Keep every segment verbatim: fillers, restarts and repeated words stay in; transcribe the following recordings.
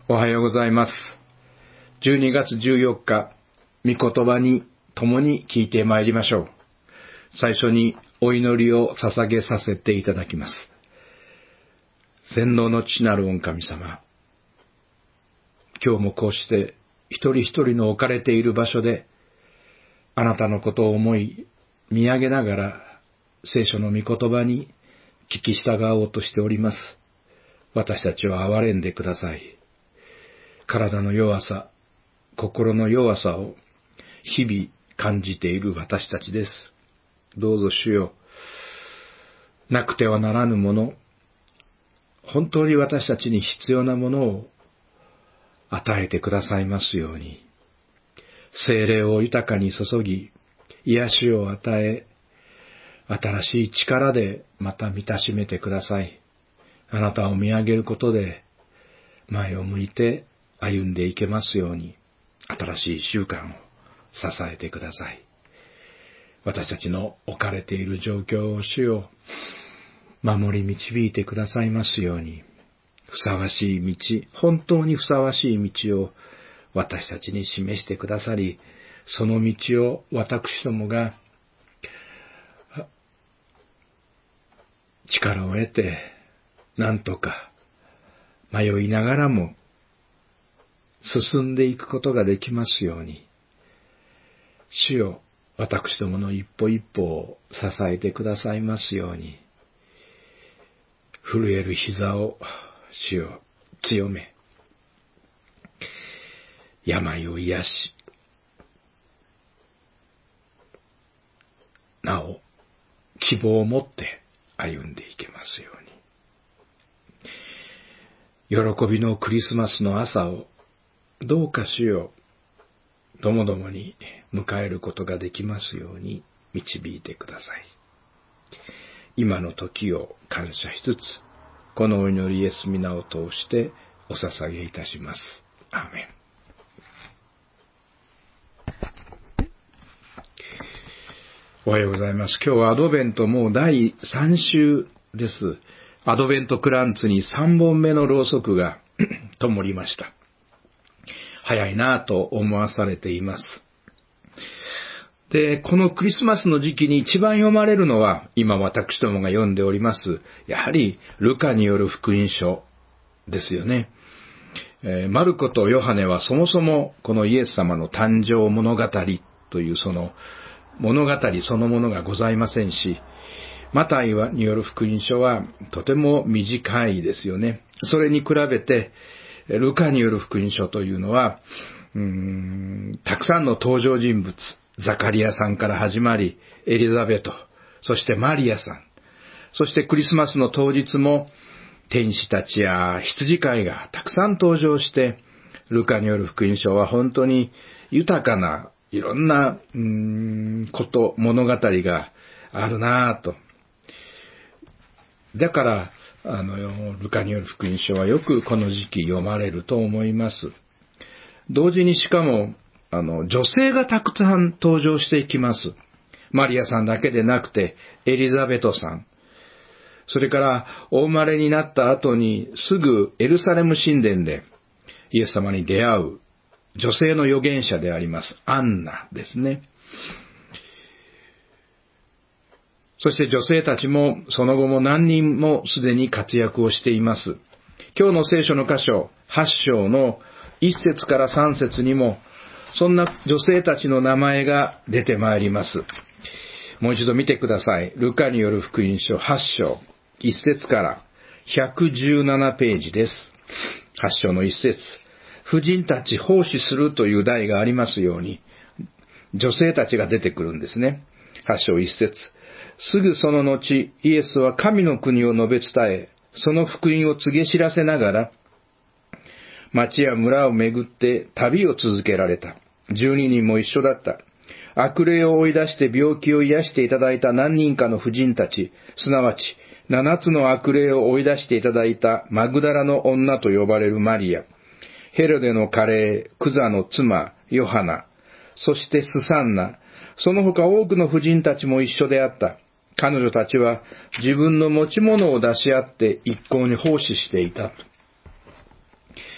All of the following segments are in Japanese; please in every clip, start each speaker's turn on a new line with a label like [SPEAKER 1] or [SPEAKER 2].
[SPEAKER 1] おはようございます。じゅうにがつじゅうよっか、御言葉に共に聞いてまいりましょう。最初にお祈りを捧げさせていただきます。全能の父なる御神様、今日もこうして一人一人の置かれている場所で、あなたのことを思い、見上げながら聖書の御言葉に聞き従おうとしております。私たちを憐れんでください。体の弱さ、心の弱さを日々感じている私たちです。どうぞ主よ、なくてはならぬもの、本当に私たちに必要なものを与えてくださいますように、聖霊を豊かに注ぎ、癒しを与え、新しい力でまた満たしめてください。あなたを見上げることで、前を向いて歩んでいけますように、新しい習慣を支えてください。私たちの置かれている状況を主よ、守り導いてくださいますように、ふさわしい道、本当にふさわしい道を私たちに示してくださり、その道を私どもが力を得て、なんとか迷いながらも進んでいくことができますように、主よ、私どもの一歩一歩を支えてくださいますように、震える膝を主よ強め、病を癒し、なお希望を持って歩んでいけますように、喜びのクリスマスの朝をどうか主よ、ともどもに迎えることができますように導いてください。今の時を感謝しつつ、このお祈りイエス皆を通してお捧げいたします。アーメン。おはようございます。今日はアドベントもうだいさん週です。アドベントクランツにさんぼんめのろうそくが灯りました。早いなぁと思わされています。で、このクリスマスの時期に一番読まれるのは、今私どもが読んでおります、やはりルカによる福音書ですよね。えー、マルコとヨハネはそもそもこのイエス様の誕生物語というその物語そのものがございませんし、マタイによる福音書はとても短いですよね。それに比べて、ルカによる福音書というのは、うーん、たくさんの登場人物、ザカリアさんから始まり、エリザベト、そしてマリアさん、そしてクリスマスの当日も天使たちや羊飼いがたくさん登場して、ルカによる福音書は本当に豊かないろんなうーんこと、物語があるなぁと。だから、あの、ルカによる福音書はよくこの時期読まれると思います。同時にしかも、あの、女性がたくさん登場していきます。マリアさんだけでなくて、エリザベトさん。それから、お生まれになった後にすぐエルサレム神殿でイエス様に出会う女性の預言者であります、アンナですね。そして女性たちもその後も何人もすでに活躍をしています。今日の聖書の箇所、はち章のいっ節からさん節にも、そんな女性たちの名前が出てまいります。もう一度見てください。ルカによる福音書はち章、いっ節からひゃくじゅうななページです。はち章のいっ節。婦人たち奉仕するという題がありますように、女性たちが出てくるんですね。はち章いっ節。すぐその後、イエスは神の国を述べ伝え、その福音を告げ知らせながら、町や村を巡って旅を続けられた。十二人も一緒だった。悪霊を追い出して病気を癒していただいた何人かの婦人たち、すなわち七つの悪霊を追い出していただいたマグダラの女と呼ばれるマリア、ヘロデの家霊、クザの妻、ヨハナ、そしてスサンナ、その他多くの婦人たちも一緒であった。彼女たちは自分の持ち物を出し合って一向に奉仕していた。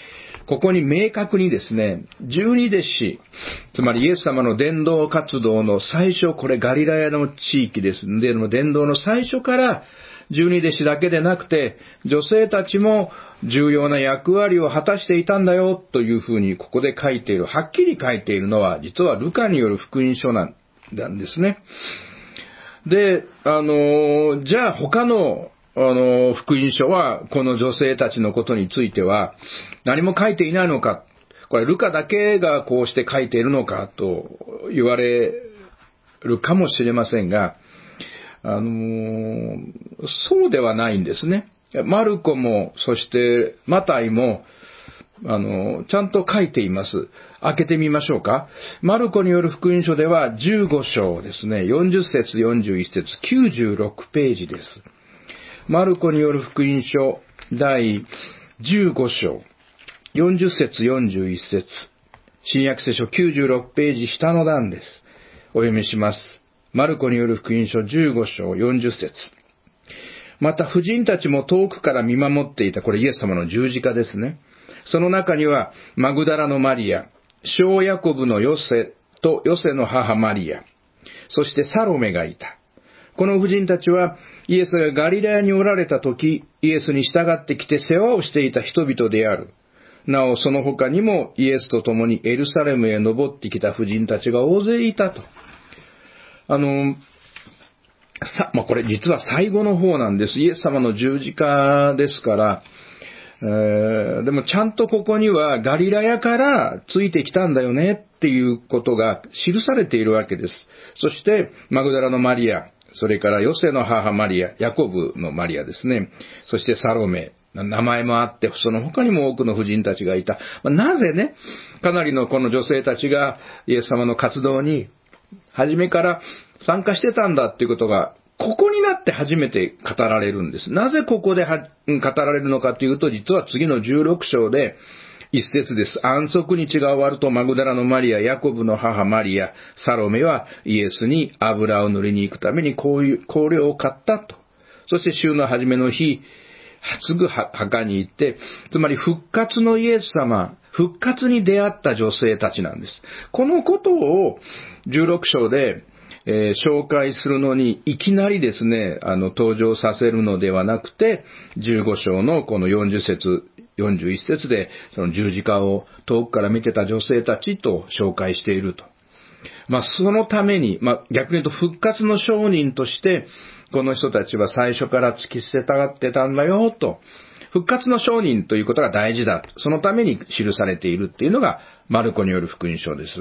[SPEAKER 1] ここに明確にですね、十二弟子、つまりイエス様の伝道活動の最初、これガリラヤの地域ですので、伝道の最初から十二弟子だけでなくて、女性たちも重要な役割を果たしていたんだよというふうにここで書いている、はっきり書いているのは、実はルカによる福音書なんですね。で、あの、じゃあ他のあの、福音書は、この女性たちのことについては、何も書いていないのか、これ、ルカだけがこうして書いているのか、と言われるかもしれませんが、あの、そうではないんですね。マルコも、そしてマタイも、あの、ちゃんと書いています。開けてみましょうか。マルコによる福音書では、じゅうご章ですね、よんじゅっ節、よんじゅういっ節、きゅうじゅうろくページです。マルコによる福音書第じゅうご章よんじゅっ節よんじゅういっ節、新約聖書きゅうじゅうろくページ下の段です。お読みします。マルコによる福音書じゅうご章よんじゅっ節。また婦人たちも遠くから見守っていた。これイエス様の十字架ですね。その中にはマグダラのマリア、小ヤコブのヨセとヨセの母マリア、そしてサロメがいた。この婦人たちはイエスがガリラヤにおられた時、イエスに従ってきて世話をしていた人々である。なおその他にもイエスと共にエルサレムへ登ってきた婦人たちが大勢いたと。あの、さ、まあ、これ実は最後の方なんです。イエス様の十字架ですから、えー、でもちゃんとここにはガリラヤからついてきたんだよねっていうことが記されているわけです。そしてマグダラのマリア、それからヨセの母マリア、ヤコブのマリアですね。そしてサロメ、名前もあって、その他にも多くの婦人たちがいた。なぜね、かなりのこの女性たちがイエス様の活動に初めから参加してたんだっていうことが、ここになって初めて語られるんです。なぜここでは語られるのかというと、実は次のじゅうろく章で、一節です。安息日が終わるとマグダラのマリア、ヤコブの母マリア、サロメはイエスに油を塗りに行くために香料を買ったと。そして週の初めの日、すぐ墓に行って、つまり復活のイエス様、復活に出会った女性たちなんです。このことをじゅうろく章で、えー、紹介するのにいきなりですね、あの登場させるのではなくて、じゅうご章のこのよんじゅっ節、よんじゅういっ節でその十字架を遠くから見てた女性たちと紹介していると。まあそのために、まあ逆に言うと復活の証人としてこの人たちは最初から突き捨てたがってたんだよと。復活の証人ということが大事だ。そのために記されているっていうのがマルコによる福音書です。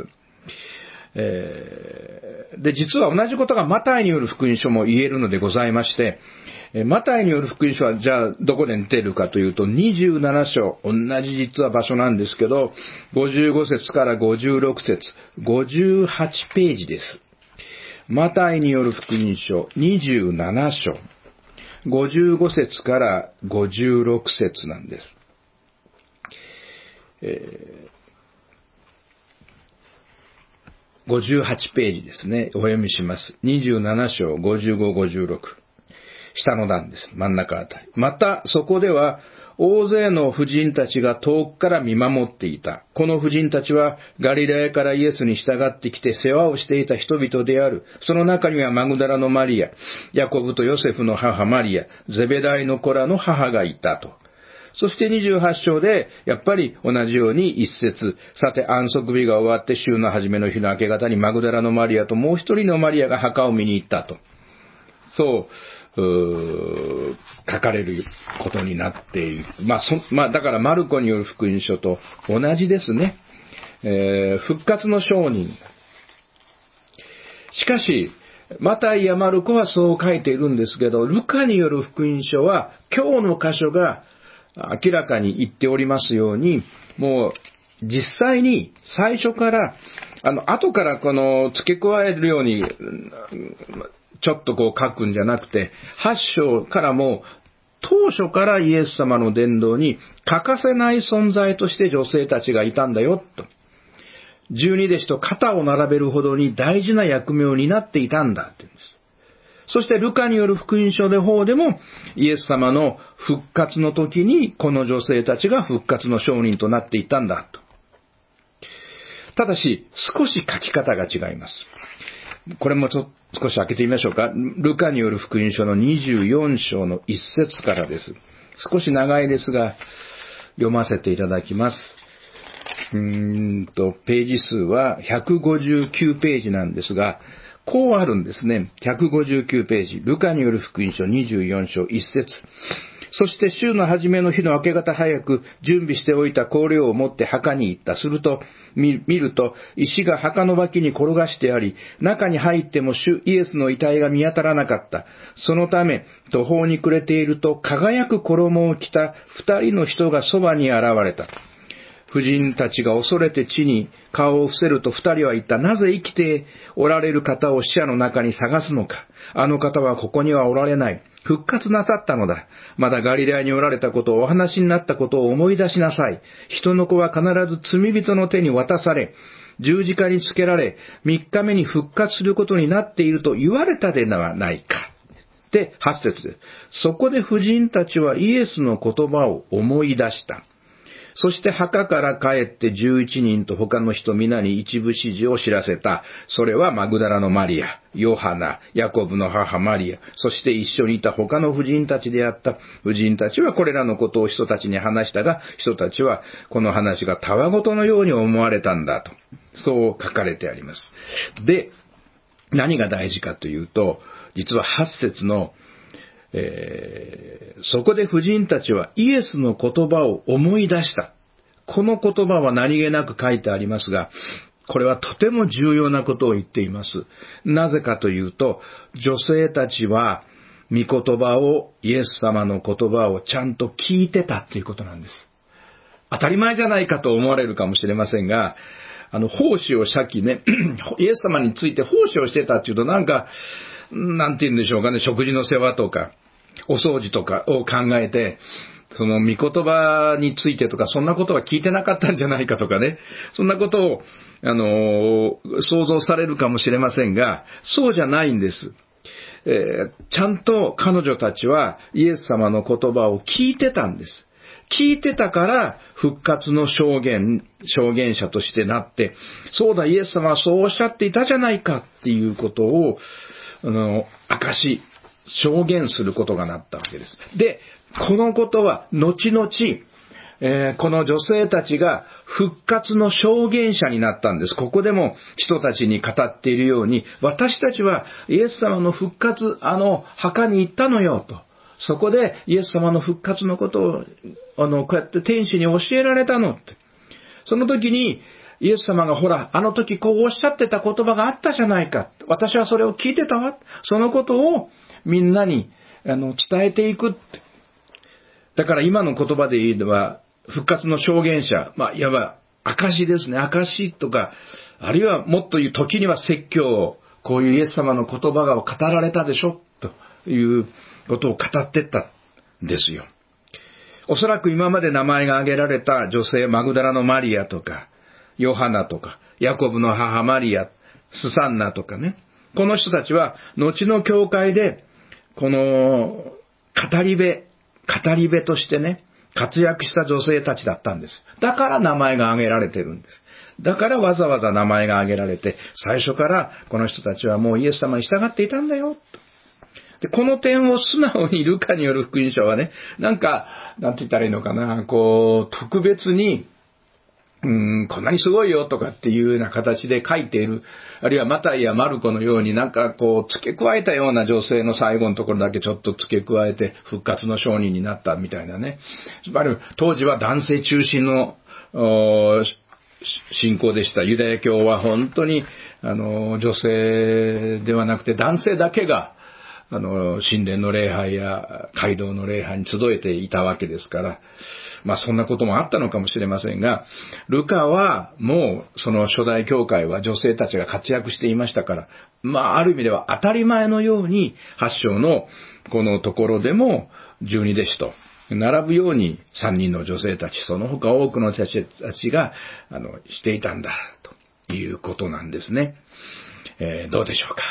[SPEAKER 1] えー、で、実は同じことがマタイによる福音書も言えるのでございまして、マタイによる福音書はじゃあどこで似てるかというとにじゅうなな章、同じ実は場所なんですけど、ごじゅうご節からごじゅうろく節、ごじゅうはちページです。マタイによる福音書にじゅうなな章、ごじゅうご節からごじゅうろく節なんです。えーごじゅうはちページですね。お読みします。にじゅうなな章、ごじゅうご、ごじゅうろく。下の段です。真ん中あたり。また、そこでは、大勢の婦人たちが遠くから見守っていた。この婦人たちは、ガリラヤからイエスに従ってきて世話をしていた人々である。その中にはマグダラのマリア、ヤコブとヨセフの母マリア、ゼベダイの子らの母がいたと。そしてにじゅうはち章で、やっぱり同じように一節、さて安息日が終わって週の初めの日の明け方にマグダラのマリアともう一人のマリアが墓を見に行ったと。そう、うー書かれることになっている。まあ、そ、まあ、だからマルコによる福音書と同じですね。えー、復活の証人。しかし、マタイやマルコはそう書いているんですけど、ルカによる福音書は今日の箇所が明らかに言っておりますように、もう実際に最初から、あの、後からこの付け加えるように、ちょっとこう書くんじゃなくて、はち章からも当初からイエス様の伝道に欠かせない存在として女性たちがいたんだよ、と。十二弟子と肩を並べるほどに大事な役目を担っていたんだって言うんです。 そしてルカによる福音書の方でもイエス様の復活の時にこの女性たちが復活の証人となっていたんだと。ただし少し書き方が違います。これもちょっと少し開けてみましょうか。ルカによる福音書のにじゅうよん章の一節からです。少し長いですが読ませていただきます。うーんとページ数はひゃくごじゅうきゅうページなんですが、こうあるんですね。ひゃくごじゅうきゅうページ、ルカによる福音書にじゅうよん章一節。そして週の初めの日の明け方早く準備しておいた香料を持って墓に行った。すると見ると石が墓の脇に転がしてあり、中に入っても主イエスの遺体が見当たらなかった。そのため途方に暮れていると輝く衣を着た二人の人がそばに現れた。婦人たちが恐れて地に顔を伏せると二人は言った。なぜ生きておられる方を死者の中に探すのか。あの方はここにはおられない。復活なさったのだ。まだガリラヤにおられたことをお話になったことを思い出しなさい。人の子は必ず罪人の手に渡され、十字架につけられ、三日目に復活することになっていると言われたではないか。で、八節です。そこで婦人たちはイエスの言葉を思い出した。そして墓から帰って十一人と他の人皆に一部指示を知らせた。それはマグダラのマリア、ヨハナ、ヤコブの母マリア、そして一緒にいた他の婦人たちであった。婦人たちはこれらのことを人たちに話したが、人たちはこの話がたわごとのように思われたんだと。そう書かれてあります。で、何が大事かというと、実は八節のえー、そこで婦人たちはイエスの言葉を思い出した。この言葉は何気なく書いてありますが、これはとても重要なことを言っています。なぜかというと、女性たちは御言葉を、イエス様の言葉をちゃんと聞いてたということなんです。当たり前じゃないかと思われるかもしれませんが、あの奉仕を先ね、イエス様について奉仕をしてたっていうとなんか、なんて言うんでしょうかね、食事の世話とか、お掃除とかを考えて、その御言葉についてとか、そんなことは聞いてなかったんじゃないかとかね、そんなことを、あの、想像されるかもしれませんが、そうじゃないんです。えー、ちゃんと彼女たちはイエス様の言葉を聞いてたんです。聞いてたから復活の証言、証言者としてなって、そうだ、イエス様はそうおっしゃっていたじゃないかっていうことを、あの、証し、証言することがなったわけです。で、このことは後々、えー、この女性たちが復活の証言者になったんです。ここでも人たちに語っているように、私たちはイエス様の復活、あの墓に行ったのよと。そこでイエス様の復活のことを、あの、こうやって天使に教えられたのって。その時に、イエス様がほら、あの時こうおっしゃってた言葉があったじゃないか。私はそれを聞いてたわ。そのことをみんなにあの伝えていくって。だから今の言葉で言えば、復活の証言者、まあ、いわば証ですね。証とか、あるいはもっと言う時には説教を、こういうイエス様の言葉が語られたでしょということを語ってったんですよ。おそらく今まで名前が挙げられた女性、マグダラのマリアとか、ヨハナとか、ヤコブの母マリア、スサンナとかね。この人たちは、後の教会で、この、語り部、語り部としてね、活躍した女性たちだったんです。だから名前が挙げられてるんです。だからわざわざ名前が挙げられて、最初からこの人たちはもうイエス様に従っていたんだよ。で、この点を素直にルカによる福音書はね、なんか、なんて言ったらいいのかな、こう、特別に、うーん、こんなにすごいよとかっていうような形で書いている。あるいはマタイやマルコのようになんかこう付け加えたような女性の最後のところだけちょっと付け加えて復活の証人になったみたいなね。つまり当時は男性中心の信仰でした。ユダヤ教は本当にあの女性ではなくて男性だけがあの神殿の礼拝や街道の礼拝に集えていたわけですから、まあそんなこともあったのかもしれませんが、ルカはもうその初代教会は女性たちが活躍していましたから、まあある意味では当たり前のように八章のこのところでも十二弟子と並ぶように三人の女性たち、その他多くの人たちがあのしていたんだということなんですね。えー、どうでしょうか。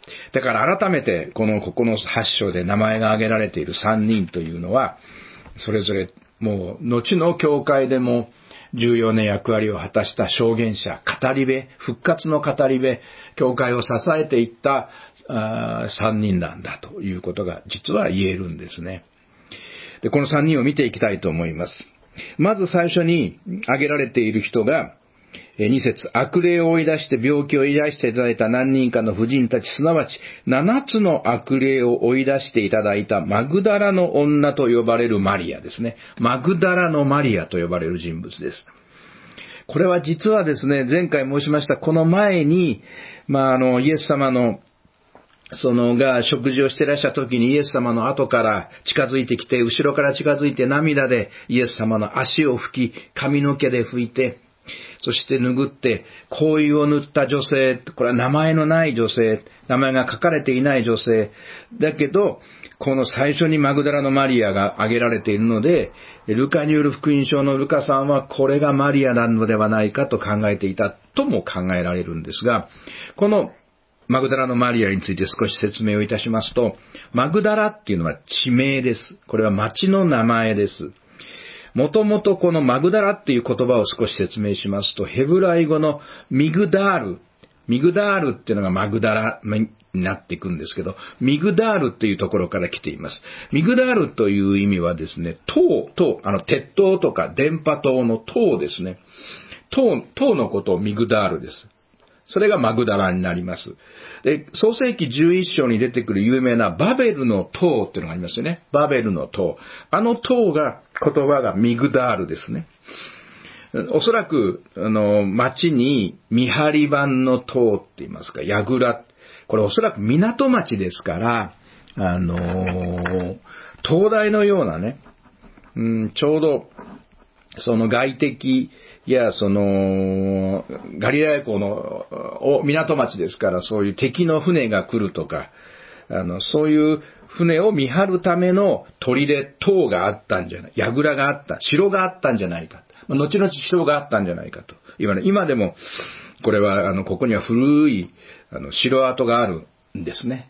[SPEAKER 1] だから改めて、このここのはち章で名前が挙げられているさんにんというのは、それぞれもう、後の教会でも重要な役割を果たした証言者、語り部、復活の語り部、教会を支えていったさんにんなんだということが実は言えるんですね。で、このさんにんを見ていきたいと思います。まず最初に挙げられている人が、に節、悪霊を追い出して病気を癒していただいた何人かの婦人たち、すなわちななつの悪霊を追い出していただいたマグダラの女と呼ばれるマリアですね。マグダラのマリアと呼ばれる人物です。これは実はですね、前回申しましたこの前に、まあ、あの、イエス様のそのが食事をしていらっしゃった時にイエス様の後から近づいてきて、後ろから近づいて涙でイエス様の足を拭き、髪の毛で拭いて、そして拭って、香油を塗った女性、これは名前のない女性、名前が書かれていない女性、だけど、この最初にマグダラのマリアが挙げられているので、ルカによる福音書のルカさんはこれがマリアなのではないかと考えていたとも考えられるんですが、このマグダラのマリアについて少し説明をいたしますと、マグダラっていうのは地名です。これは町の名前です。もともとこのマグダラっていう言葉を少し説明しますと、ヘブライ語のミグダール、ミグダールっていうのがマグダラになっていくんですけど、ミグダールっていうところから来ています。ミグダールという意味はですね、塔、塔、あの鉄塔とか電波塔の塔ですね。塔、塔のことをミグダールです。それがマグダラになります。で、創世記じゅういっ章に出てくる有名なバベルの塔っていうのがありますよね。バベルの塔。あの塔が、言葉がミグダールですね。おそらく、あの、町に見張り番の塔って言いますか、櫓。これおそらく港町ですから、あのー、灯台のようなね、うん、ちょうど、その外敵、いや、その、ガリラヤ港の港町ですから、そういう敵の船が来るとか、あの、そういう船を見張るための砦、塔があったんじゃない、櫓があった、城があったんじゃないか。後々城があったんじゃないかと言われ、今でも、これは、あの、ここには古い、あの、城跡があるんですね。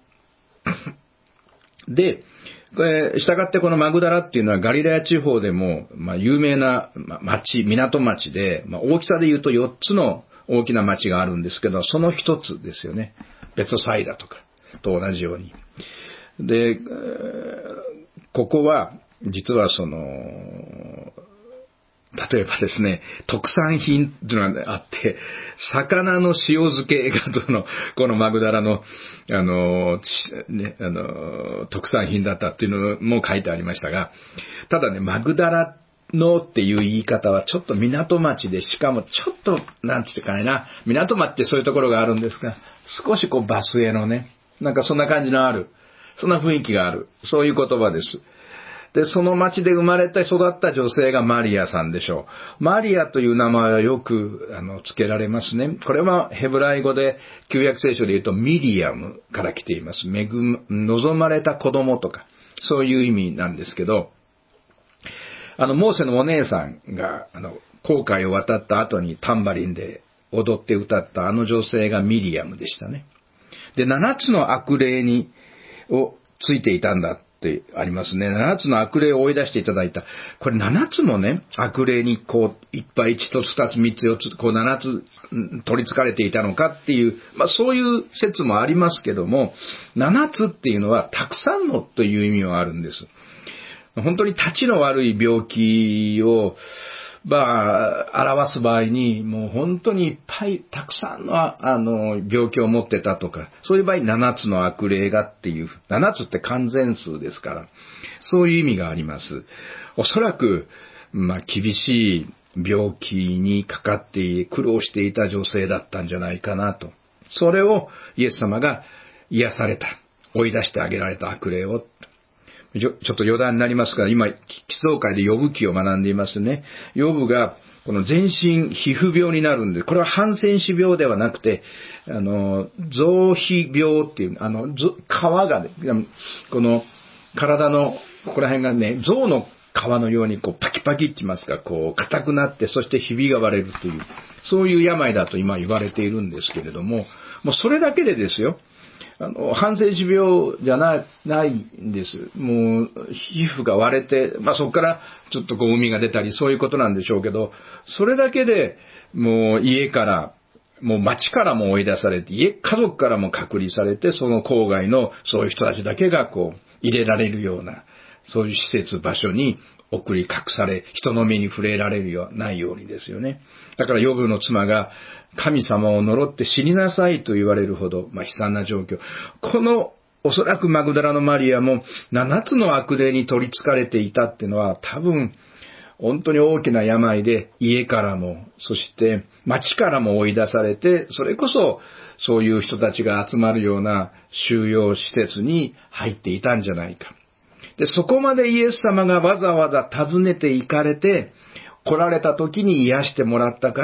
[SPEAKER 1] で、これ、従ってこのマグダラっていうのはガリラヤ地方でも、まあ、有名な町、港町で、まあ、大きさで言うとよっつの大きな町があるんですけど、その一つですよね。ベツサイダとかと同じように。で、ここは、実はその、例えばですね、特産品というのがあって、魚の塩漬けがその、このマグダラの、あの、ね、あの、特産品だったっていうのも書いてありましたが、ただね、マグダラのっていう言い方はちょっと港町で、しかもちょっと、なんつってかいな、港町ってそういうところがあるんですが、少しこうバスへのね、なんかそんな感じのある、そんな雰囲気がある、そういう言葉です。で、その町で生まれて育った女性がマリアさんでしょう。マリアという名前はよく、あの、付けられますね。これはヘブライ語で、旧約聖書で言うとミリアムから来ています。恵む、望まれた子供とか、そういう意味なんですけど、あの、モーセのお姉さんが、あの、航海を渡った後にタンバリンで踊って歌ったあの女性がミリアムでしたね。で、七つの悪霊に、をついていたんだ。ってありますね。七つの悪霊を追い出していただいた。これ七つもね、悪霊にこう、いっぱい一つ二つ三つ四つ、こう七つ取り憑かれていたのかっていう、まあそういう説もありますけども、七つっていうのはたくさんのという意味はあるんです。本当に立ちの悪い病気を、まあ、表す場合に、もう本当にいっぱい、たくさんの、あの、病気を持ってたとか、そういう場合、七つの悪霊がっていう、七つって完全数ですから、そういう意味があります。おそらく、まあ、厳しい病気にかかって苦労していた女性だったんじゃないかなと。それをイエス様が癒された。追い出してあげられた悪霊を。ちょっと余談になりますが、今、基礎会でヨブ記を学んでいますね。ヨブが、この全身皮膚病になるんで、これはハンセン氏病ではなくて、あの、臓皮病っていう、あの、皮がね、この体の、ここら辺がね、象の皮のようにこうパキパキって言いますか、こう硬くなって、そしてひびが割れるという、そういう病だと今言われているんですけれども、もうそれだけでですよ、 あの、半世持病じゃな、ないんです。もう、皮膚が割れて、まあそこからちょっとこう海が出たり、そういうことなんでしょうけど、それだけでもう家から、もう町からも追い出されて、家、家族からも隔離されて、その郊外のそういう人たちだけがこう、入れられるような、そういう施設、場所に送り隠され、人の目に触れられるようないようにですよね。だからヨブの妻が神様を呪って死になさいと言われるほど、まあ、悲惨な状況。このおそらくマグダラのマリアも七つの悪霊に取り憑かれていたっていうのは多分本当に大きな病で家からも、そして町からも追い出されて、それこそそういう人たちが集まるような収容施設に入っていたんじゃないか。で、そこまでイエス様がわざわざ訪ねて行かれて、来られた時に癒してもらったから、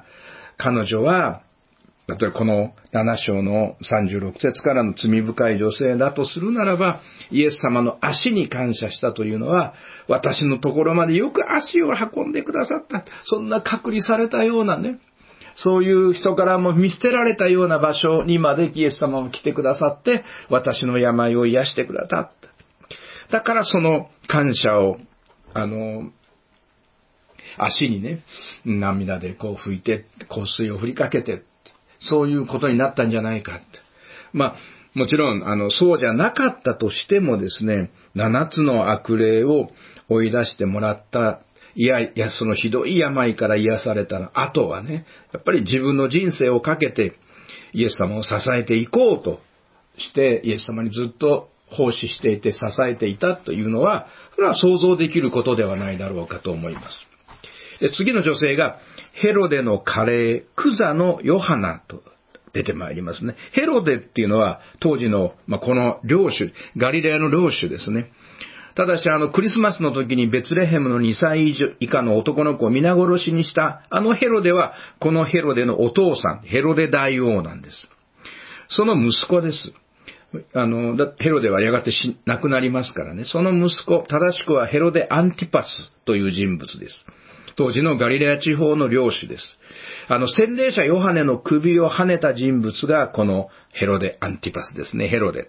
[SPEAKER 1] 彼女は、例えばこのなな章のさんじゅうろく節からの罪深い女性だとするならば、イエス様の足に感謝したというのは、私のところまでよく足を運んでくださった。そんな隔離されたようなね、そういう人からも見捨てられたような場所にまでイエス様も来てくださって、私の病を癒してくださった。だからその感謝を、あの、足にね、涙でこう拭いて、香水を振りかけて、そういうことになったんじゃないかって。まあ、もちろん、あの、そうじゃなかったとしてもですね、七つの悪霊を追い出してもらった、いやいや、そのひどい病から癒された後はね、やっぱり自分の人生をかけて、イエス様を支えていこうとして、イエス様にずっと奉仕していて支えていたというのは、それは想像できることではないだろうかと思います。で、次の女性が、ヘロデの家霊、クザのヨハナと出てまいりますね。ヘロデっていうのは、当時の、まあ、この領主、ガリレアの領主ですね。ただし、あの、クリスマスの時にベツレヘムのにさい以下の男の子を皆殺しにした、あのヘロデは、このヘロデのお父さん、ヘロデ大王なんです。その息子です。あの、ヘロデはやがて死亡くなりますからね。その息子、正しくはヘロデ・アンティパスという人物です。当時のガリレア地方の領主です。あの、洗礼者ヨハネの首を跳ねた人物がこのヘロデ・アンティパスですね。ヘロデです。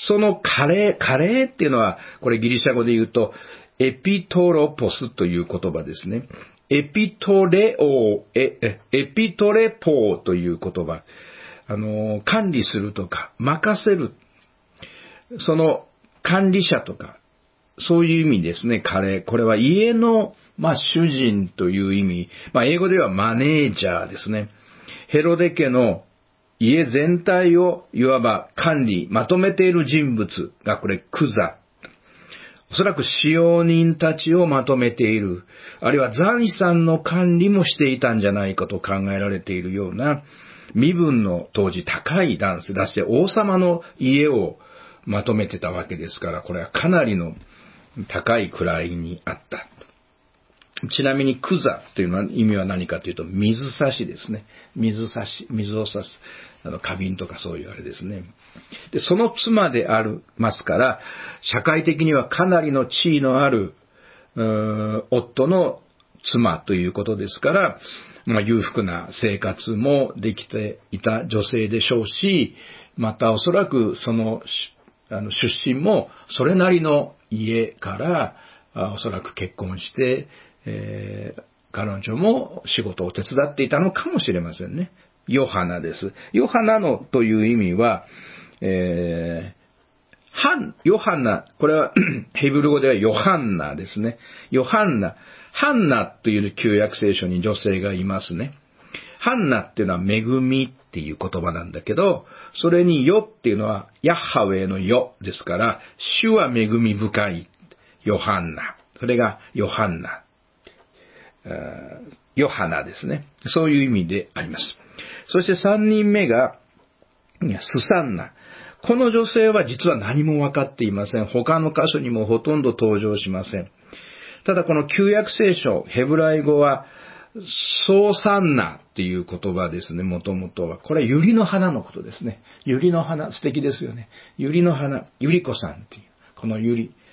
[SPEAKER 1] そのカレー、カレーっていうのは、これギリシャ語で言うと、エピトロポスという言葉ですね。エピトレオ、エ、エピトレポーという言葉。あの、管理するとか、任せる。その管理者とか、そういう意味ですね、彼。これは家の、まあ、主人という意味。まあ、英語ではマネージャーですね。ヘロデ家の家全体をいわば管理、まとめている人物がこれ、クザ。おそらく使用人たちをまとめている。あるいは財産の管理もしていたんじゃないかと考えられているような、身分の当時高い男性、出して王様の家をまとめてたわけですから、これはかなりの高い位にあった。ちなみにクザというのは意味は何かというと、水差しですね。水差し、水を差す。あの、花瓶とかそういうあれですね。で、その妻でありますから、社会的にはかなりの地位のある、夫の妻ということですから、まあ、裕福な生活もできていた女性でしょうし、またおそらくその、あの出身もそれなりの家からおそらく結婚して、えー、彼女も仕事を手伝っていたのかもしれませんね。ヨハナです。ヨハナのという意味は、えー、ハン、ヨハナ、これはヘブル語ではヨハンナですね。ヨハンナ。ハンナという旧約聖書に女性がいますね。ハンナっていうのは恵みっていう言葉なんだけど、それにヨっていうのはヤッハウェイのヨですから、主は恵み深い。ヨハンナ。それがヨハンナ。ヨハナですね。そういう意味であります。そして三人目がスサンナ。この女性は実は何も分かっていません。他の箇所にもほとんど登場しません。ただこの旧約聖書、ヘブライ語はソーサンナっていう言葉ですね、もともとは。これは百合の花のことですね。百合の花、素敵ですよね。百合の花、百合子さんっていう。この百合。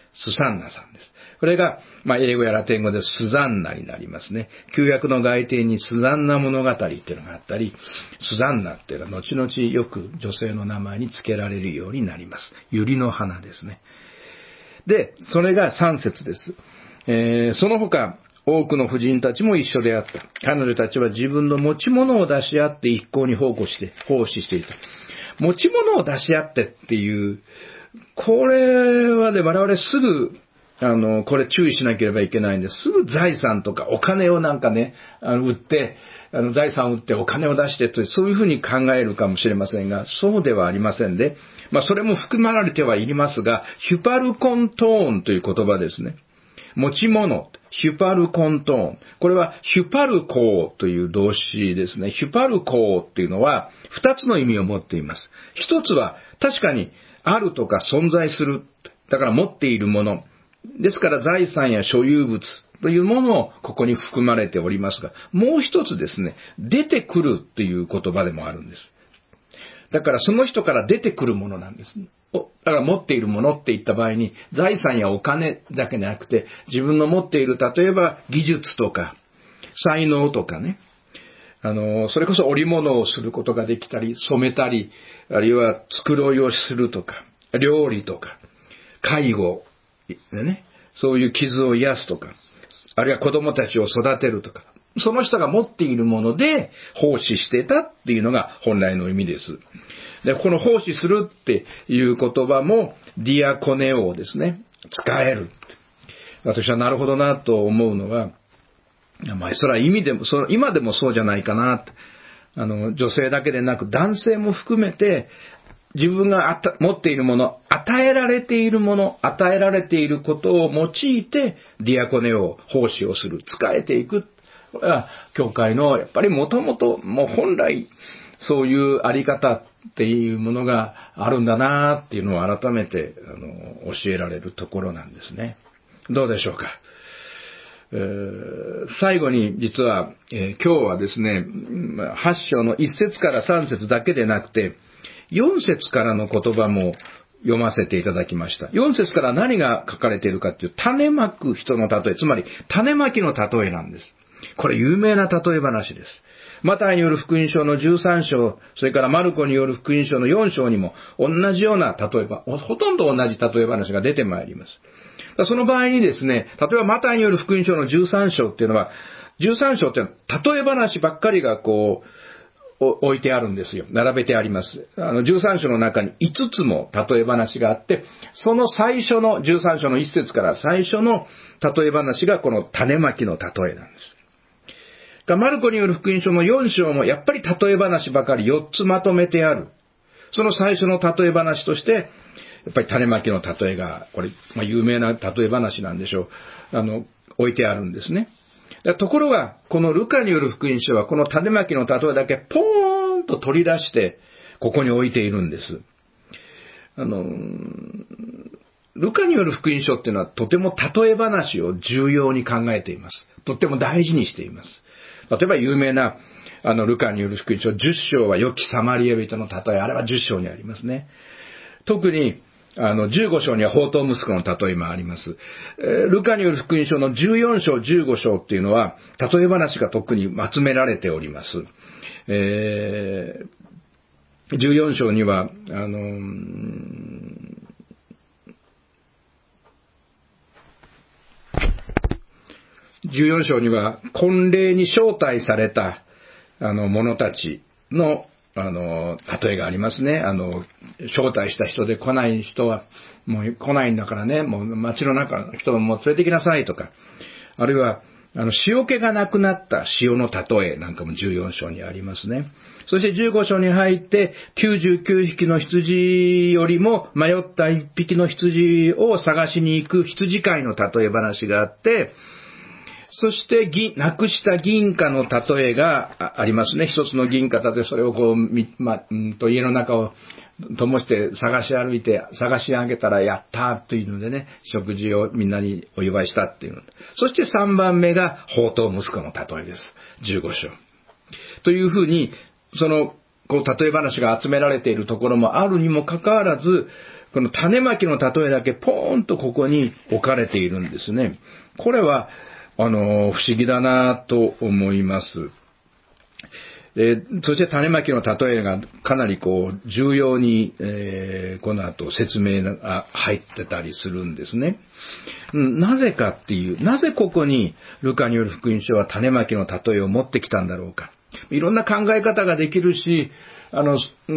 [SPEAKER 1] スサンナさんです。これが、まあ、英語やラテン語でスザンナになりますね。旧約の外典にスザンナ物語っていうのがあったり、スザンナっていうのは後々よく女性の名前に付けられるようになります。百合の花ですね。で、それがさん節です。えー、その他、多くの婦人たちも一緒であった。彼女たちは自分の持ち物を出し合って一向に奉公して、奉仕していた。持ち物を出し合ってっていう、これはね、我々すぐ、あの、これ注意しなければいけないんです。すぐ財産とかお金をなんかね、あの売って、あの財産を売ってお金を出してという、そういうふうに考えるかもしれませんが、そうではありませんで、まあそれも含まれてはいりますが、ヒュパルコントーンという言葉ですね。持ち物、ヒュパルコントーン。これはヒュパルコーという動詞ですね。ヒュパルコーっていうのは二つの意味を持っています。一つは確かにあるとか存在する。だから持っているもの。ですから財産や所有物というものをここに含まれておりますが、もう一つですね、出てくるっていう言葉でもあるんです。だからその人から出てくるものなんです。だから持っているものって言った場合に、財産やお金だけでなくて、自分の持っている、例えば技術とか、才能とかね、あの、それこそ織物をすることができたり、染めたり、あるいは繕いをするとか、料理とか、介護、ね、そういう傷を癒すとか、あるいは子供たちを育てるとか、その人が持っているもので奉仕してたっていうのが本来の意味です。で、この奉仕するっていう言葉もディアコネオですね。使える。私はなるほどなと思うのは、まあ、それは意味でも、その今でもそうじゃないかなって。あの、女性だけでなく男性も含めて、自分があた持っているもの、与えられているもの、与えられていることを用いて、ディアコネオ、奉仕をする、使えていく。これは、教会の、やっぱりもともと、もう本来、そういうあり方っていうものがあるんだなっていうのを改めて、あの、教えられるところなんですね。どうでしょうか。えー、最後に実は、えー、今日はですね、はち章のいち節からさん節だけでなくて、よん節からの言葉も読ませていただきました。よん節から何が書かれているかという、種まく人の例え、つまり種まきの例えなんです。これ有名な例え話です。マタイによる福音書のじゅうさん章、それからマルコによる福音書のよん章にも同じような例えば、ほとんど同じ例え話が出てまいります。その場合にですね、例えばマタイによる福音書のじゅうさん章っていうのは、じゅうさん章っていうのは例え話ばっかりがこう、置いてあるんですよ。並べてあります。あの、じゅうさん章の中にいつつも例え話があって、その最初のじゅうさん章のいち節から最初の例え話がこの種まきの例えなんです。マルコによる福音書のよん章もやっぱり例え話ばかりよっつまとめてある。その最初の例え話として、やっぱり種まきの例えが、これ、まあ、有名な例え話なんでしょう。あの、置いてあるんですね。ところが、このルカによる福音書は、この種まきの例えだけポーンと取り出して、ここに置いているんです。あの、ルカによる福音書っていうのは、とても例え話を重要に考えています。とても大事にしています。例えば有名な、あの、ルカによる福音書、じゅっ章は良きサマリア人の例え、あれはじゅっ章にありますね。特に、あの、じゅうご章には放蕩息子の例えもあります。えー、ルカによる福音書のじゅうよん章、じゅうご章っていうのは、例え話が特に集められております。えー、じゅうよん章には、あのー、じゅうよん章には、婚礼に招待された、あの、者たちの、あの、例えがありますね。あの、招待した人で来ない人は、もう来ないんだからね、もう街の中の人をもう連れてきなさいとか、あるいは、あの、塩気がなくなった塩の例えなんかもじゅうよん章にありますね。そしてじゅうご章に入って、きゅうじゅうきゅうひきの羊よりも迷ったいっぴきの羊を探しに行く羊飼いの例え話があって、そして、銀、なくした銀貨の例えがありますね。一つの銀貨でそれをこう、ま、うんと家の中を灯して探し歩いて、探し上げたらやったというのでね、食事をみんなにお祝いしたっていうの。そして三番目が放蕩息子の例えです。じゅうご章。というふうに、その、こう、例え話が集められているところもあるにもかかわらず、 この種まきの例えだけポーンとここに置かれているんですね。これは、あの、不思議だなと思います。で、そして種まきの例えがかなりこう、重要に、えー、この後説明が入ってたりするんですね。なぜかっていう、なぜここにルカによる福音書は種まきの例えを持ってきたんだろうか。いろんな考え方ができるし、あの、うん、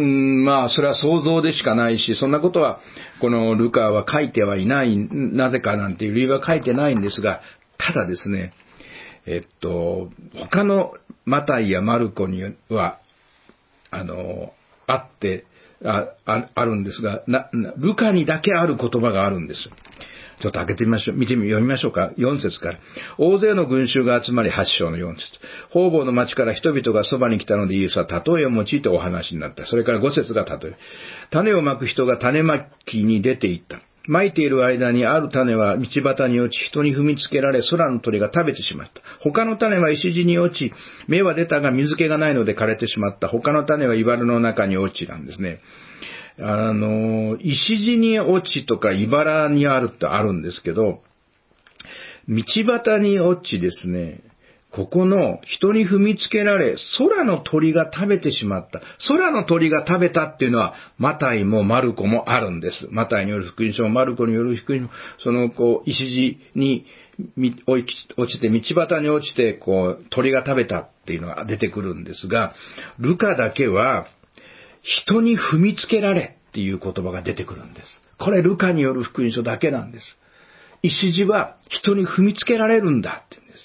[SPEAKER 1] まあ、それは想像でしかないし、そんなことは、このルカは書いてはいない、なぜかなんていう理由は書いてないんですが、ただですね、えっと、他のマタイやマルコには、あの、あって、あ、あ、あるんですが、な、ルカにだけある言葉があるんです。ちょっと開けてみましょう。見てみ、読みましょうか。よん節から。大勢の群衆が集まりはち章のよん節。方々の町から人々がそばに来たのでイエスは例えを用いてお話になった。それからご節が例え。種をまく人が種まきに出て行った。まいている間にある種は道端に落ち、人に踏みつけられ、空の鳥が食べてしまった。他の種は石地に落ち、芽は出たが水気がないので枯れてしまった。他の種は茨の中に落ちなんですね。あの、石地に落ちとか茨にあるってあるんですけど、道端に落ちですね、ここの人に踏みつけられ、空の鳥が食べてしまった。空の鳥が食べたっていうのは、マタイもマルコもあるんです。マタイによる福音書もマルコによる福音書も、その、こう、石地に落ちて、道端に落ちて、こう、鳥が食べたっていうのが出てくるんですが、ルカだけは、人に踏みつけられっていう言葉が出てくるんです。これルカによる福音書だけなんです。石地は人に踏みつけられるんだって言うんです。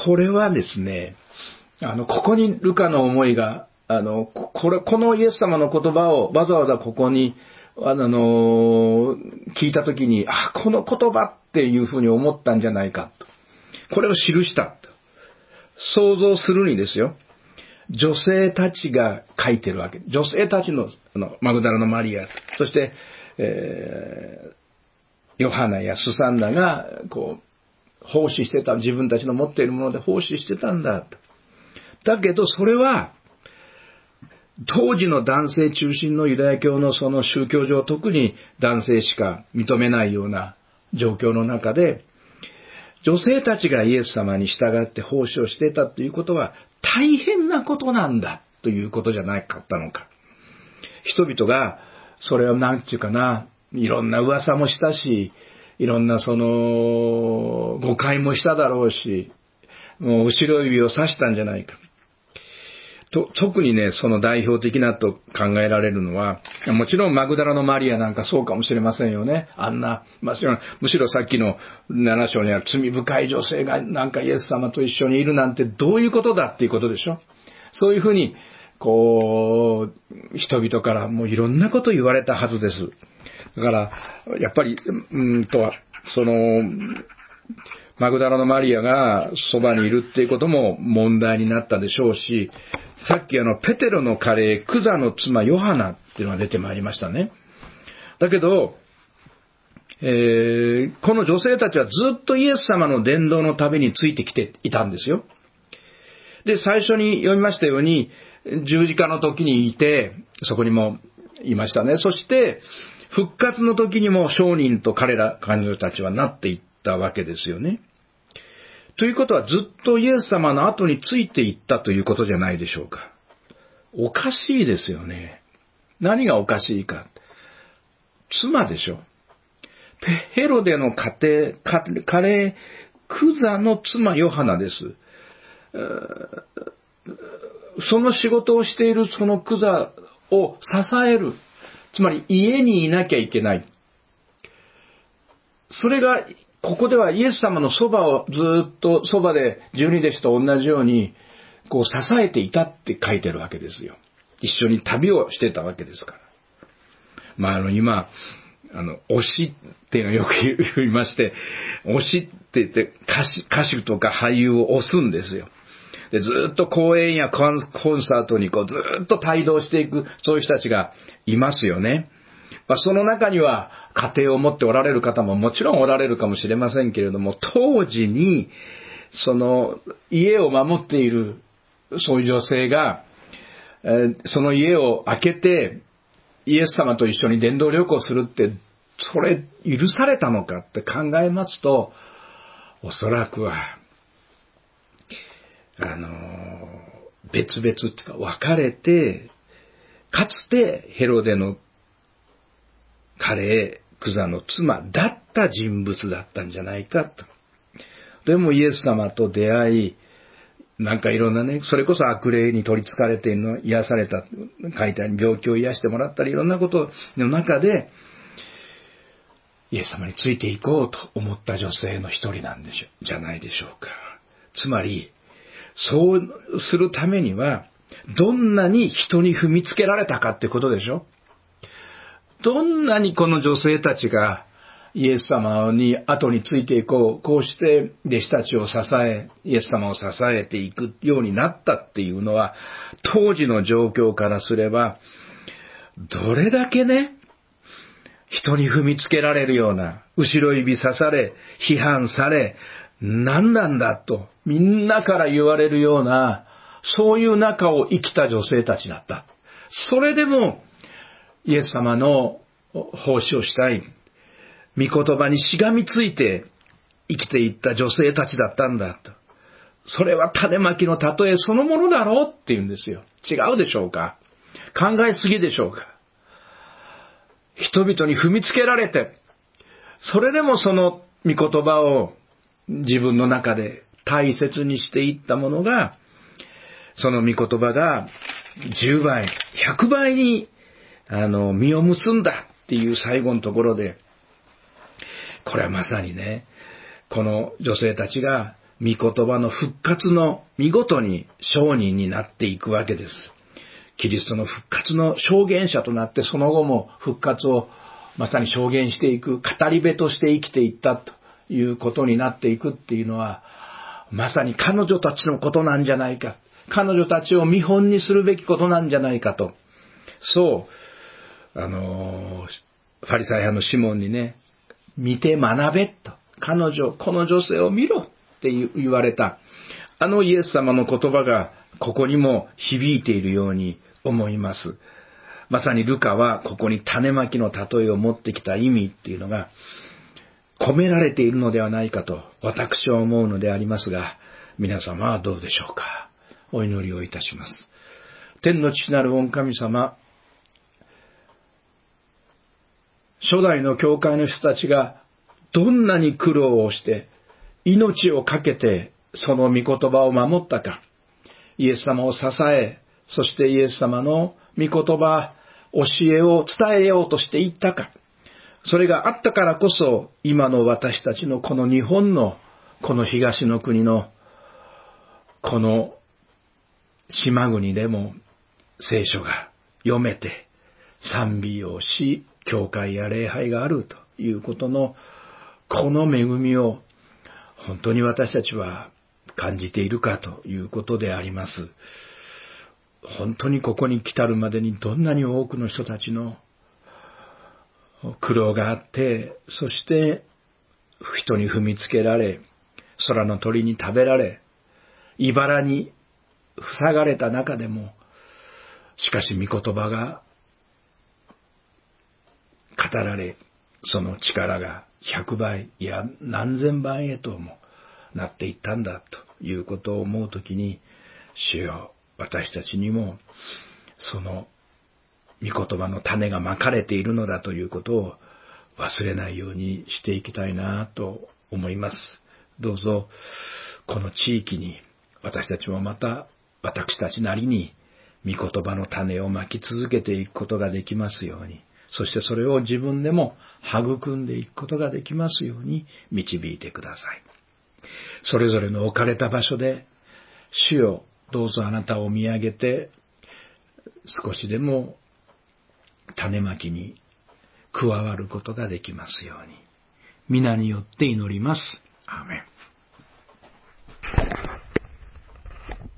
[SPEAKER 1] これはですね、あの、ここにルカの思いが、あの、これ、このイエス様の言葉をわざわざここに、あの、聞いたときに、あ、この言葉っていうふうに思ったんじゃないかと。これを記したと。想像するにですよ。女性たちが書いてるわけ。女性たちの、あのマグダラのマリア、そして、えー、ヨハナやスサンナが、こう、奉仕してた、自分たちの持っているもので奉仕してたんだと。だけど、それは、当時の男性中心のユダヤ教のその宗教上、特に男性しか認めないような状況の中で、女性たちがイエス様に従って奉仕をしていたということは大変なことなんだということじゃなかったのか。人々がそれをなんていうかな、いろんな噂もしたし、いろんなその誤解もしただろうし、もう後ろ指を刺したんじゃないか。と特にね、その代表的なと考えられるのは、もちろんマグダラのマリアなんかそうかもしれませんよね。あんな、むしろ、むしろさっきのなな章にある罪深い女性がなんかイエス様と一緒にいるなんてどういうことだっていうことでしょ。そういうふうに、こう、人々からもういろんなこと言われたはずです。だから、やっぱり、うんとは、その、マグダラのマリアがそばにいるっていうことも問題になったでしょうし、さっきあの、ペテロのカレー、クザの妻ヨハナっていうのが出てまいりましたね。だけど、えー、この女性たちはずっとイエス様の伝道の旅についてきていたんですよ。で、最初に読みましたように、十字架の時にいて、そこにもいましたね。そして、復活の時にも商人と彼ら、彼女たちはなっていったわけですよね。ということはずっとイエス様の後についていったということじゃないでしょうか。おかしいですよね。何がおかしいか。妻でしょ。ヘロデの家庭、カレー、クザの妻ヨハナです。その仕事をしているそのクザを支える。つまり家にいなきゃいけない。それが、ここではイエス様のそばをずっとそばで十二弟子と同じようにこう支えていたって書いてるわけですよ。一緒に旅をしてたわけですから。まああの今、あの、推しっていうのをよく言いまして、推しって言って歌手、歌手とか俳優を推すんですよ。でずっと公演やコンサートにこうずっと帯同していくそういう人たちがいますよね。まあ、その中には家庭を持っておられる方ももちろんおられるかもしれませんけれども、当時にその家を守っているそういう女性が、えー、その家を開けてイエス様と一緒に伝道旅行するって、それ許されたのかって考えますと、おそらくは、あの、別々っていうか分かれて、かつてヘロデのカレー、クザの妻だった人物だったんじゃないかと。でもイエス様と出会い、なんかいろんなね、それこそ悪霊に取り憑かれているの、癒された、書いてある病気を癒してもらったり、いろんなことの中で、イエス様についていこうと思った女性の一人なんでしょ、じゃないでしょうか。つまり、そうするためには、どんなに人に踏みつけられたかってことでしょ。どんなにこの女性たちがイエス様に後についていこう、こうして弟子たちを支え、イエス様を支えていくようになったっていうのは、当時の状況からすれば、どれだけね、人に踏みつけられるような、後ろ指刺され、批判され、何なんだと、みんなから言われるような、そういう中を生きた女性たちだった。それでも、イエス様の奉仕をしたい、御言葉にしがみついて生きていった女性たちだったんだと。それは種まきの例えそのものだろうって言うんですよ。違うでしょうか。考えすぎでしょうか。人々に踏みつけられて、それでもその御言葉を自分の中で大切にしていったものが、その御言葉がじゅうばい、ひゃくばいにあの実を結んだっていう最後のところで、これはまさにね、この女性たちが御言葉の復活の見事に証人になっていくわけです。キリストの復活の証言者となって、その後も復活をまさに証言していく、語り部として生きていったということになっていくっていうのは、まさに彼女たちのことなんじゃないか。彼女たちを見本にするべきことなんじゃないかと。そう、あの、ファリサイ派のシモンにね、見て学べと。彼女、この女性を見ろって言われた。あのイエス様の言葉がここにも響いているように思います。まさにルカはここに種まきの例えを持ってきた意味っていうのが込められているのではないかと私は思うのでありますが、皆様はどうでしょうか。お祈りをいたします。天の父なる御神様、初代の教会の人たちがどんなに苦労をして命を懸けてその御言葉を守ったか、イエス様を支え、そしてイエス様の御言葉、教えを伝えようとしていったか、それがあったからこそ今の私たちのこの日本のこの東の国のこの島国でも聖書が読めて賛美をし、教会や礼拝があるということのこの恵みを本当に私たちは感じているかということであります。本当にここに来たるまでにどんなに多くの人たちの苦労があって、そして人に踏みつけられ、空の鳥に食べられ、茨に塞がれた中でも、しかし御言葉が語られ、その力がひゃくばい、いや何千倍へともなっていったんだということを思うときに、主よ、私たちにもその御言葉の種がまかれているのだということを忘れないようにしていきたいなと思います。どうぞこの地域に私たちもまた私たちなりに御言葉の種をまき続けていくことができますように、そしてそれを自分でも育んでいくことができますように導いてください。それぞれの置かれた場所で、主よ、どうぞあなたを見上げて、少しでも種まきに加わることができますように。皆によって祈ります。アーメン。